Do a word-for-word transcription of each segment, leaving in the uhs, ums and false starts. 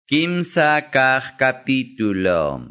Kimsa kaq capítulo.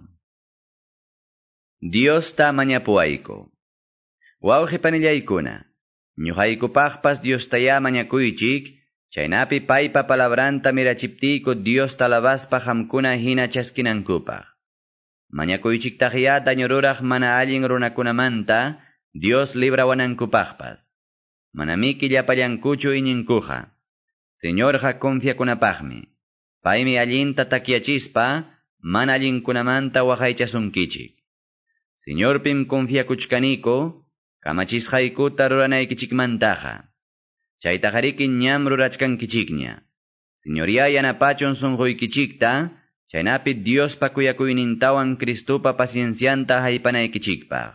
Dios ta mañapuayko. Wawqi panillaykuna. Ñuqaykupaqpas Dios taya mañakuychik, chaynapi paypa palabranta mirachiptiyku Dios talabaspa hamkuna hina chaskinankupaq. Mañakuychiktaqya dañururaq mana allin runakunamanta Dios librawanankupaqpas. Manamiki llapallankuchu iñinkuqa. Señorqa confiakunapaqmi. Paymi allinta takyachispa, mana allinkunamanta waqaychasunkichik. Señorpim confiakuchkaniko, kamachisqaykuta ruranaykichikmantaqa. Chaytaqariki ñam rurachkankichikña. Señoría yanapachun sunquykichikta, chaynapi Diospa kuyakuynintawan Cristupa paciencianta haypanaykichikpaq.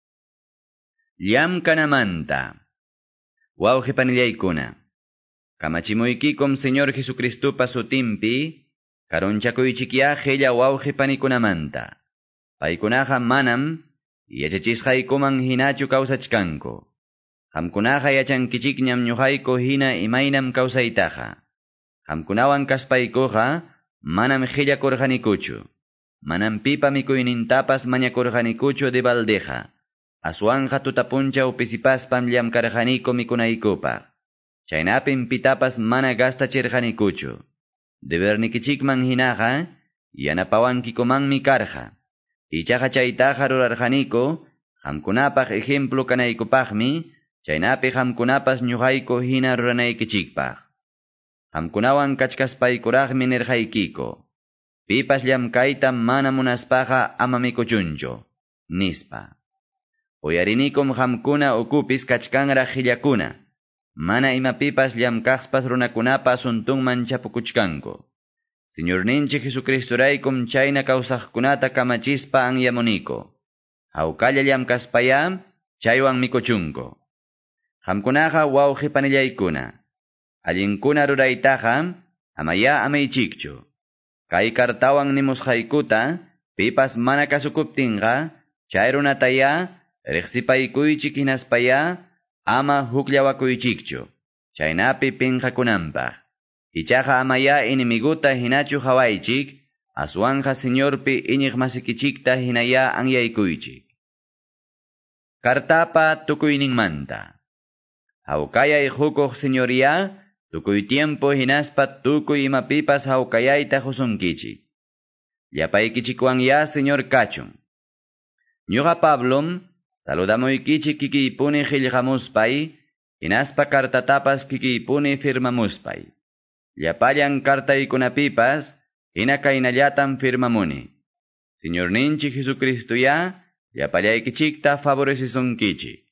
Llamkanamanta. Wawqi panillaykuna. Kamachimuykikum Señor Jesucristupa sutimpi, karunchakuychikya qilla wawqi panikunamanta. Paykunaqa manam, yachachisqaykuman hinachu kawsachkanku. Qamkunaqa yachankichikñam ñuqayku hina imaynam kawsaytaqa. Qamkunawan kaspaykuqa, manam qillakurqanikuchu. Manam pipa mikuynintapas mañakurqanikuchu de baldeqa. Aswanqa tutapunchaw pisipaspam llamkarqaniku mikunaykupaq. Chaynapim pitapas mana gastachirqanikuchu. Debernikichikman hinaqa, yanapawankikumanmi karqa. Ichaqa chaytaqa rurarqaniku, qamkunapaq ejemplo kanaykupaqmi, chaynapi qamkunapas ñuqayku hina ruranaykichikpaq. Qamkunawan kachkaspaykuraqmi nirqaykiku. Pipas llamkayta mana munaspaqa ama mikuchunchu, nispa. Uyarinikum qamkuna ukupis kachkanraq qillakuna. Mana imapipas llamkaqspas runakunapa asuntunman chapukuchkanku. Señorninchik Jesucristuraykum chayna kawsaqkunata kamachispa anyamuniku. Hawkalla llamkaspaya, chaywan mikuchunku. Qamkunaqa wawqi panillaykuna. Allinkuna ruraytaqa, amaya amaychikchu. Kay kartawan nimusqaykuta, pipas mana kasukuptinqa, chay runataya, riqsipaykuychik hinaspaya, ama huklawakuychikchu. Chaynapi pinqakunanpaq. Ichaqa amaya inimiguta hinachu hawaychik, aswanja Señorpi iñiq masikichikta hinaya anyaykuychik. Kartapa tukuyninmanta. Hawkayay hukuq Señoría, tukuy tiempo hinaspa tukuy imapipas hawkayayta husunkichik. Llapaykichikwan ya Señor kachun. Ñuqa Pablom, saludamuykichik kikiypuni qillqamuspay, hinaspa kartatapas kikiypuni firmamuspay. Llapallan kartaykunapipas, hina kaynallatam firmamuni. Señorninchik Jesucristuya, llapallaykichikta favorecisunkichik.